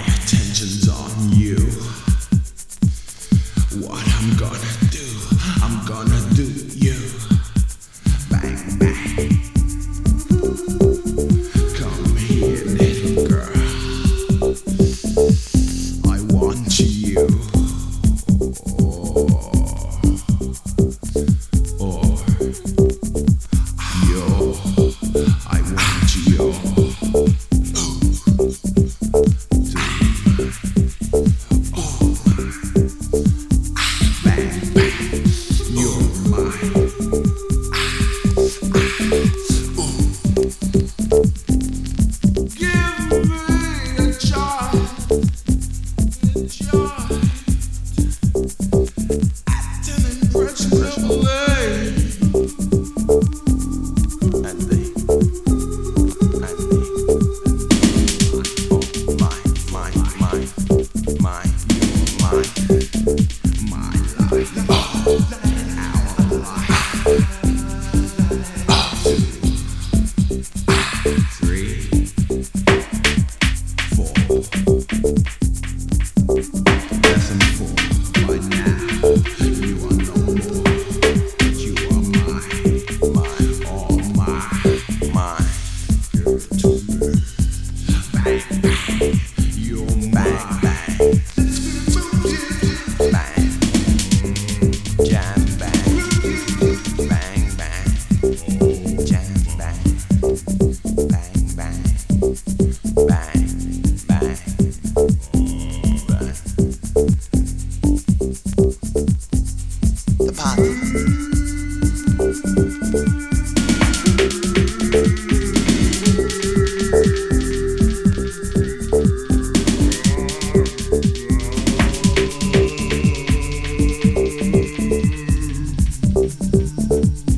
attention's on you. What I'm gonna do, I'm gonna do you. Bang, bang. Come here, little girl. I want you. Or yo, I want you. Bang, bang, you're mine. Give me a chance, acting impressionably. The party.